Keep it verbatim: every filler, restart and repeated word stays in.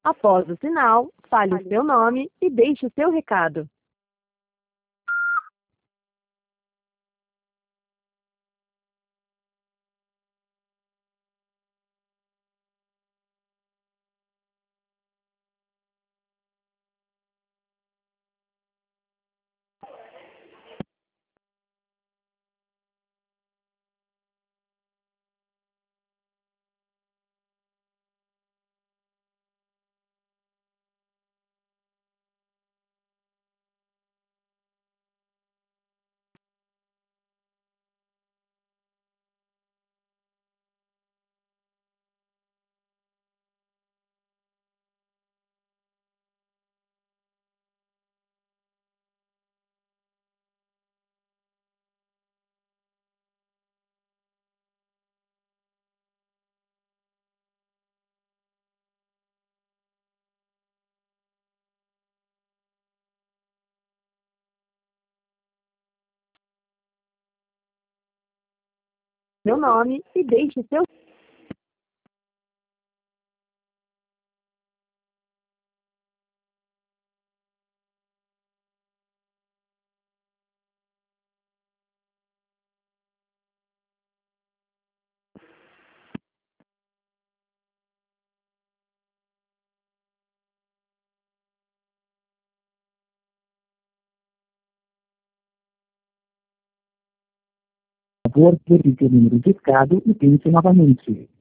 Após o sinal, fale o seu nome e deixe o seu recado. Seu nome e deixe o seu... Por favor, verifique o número discado e pense novamente.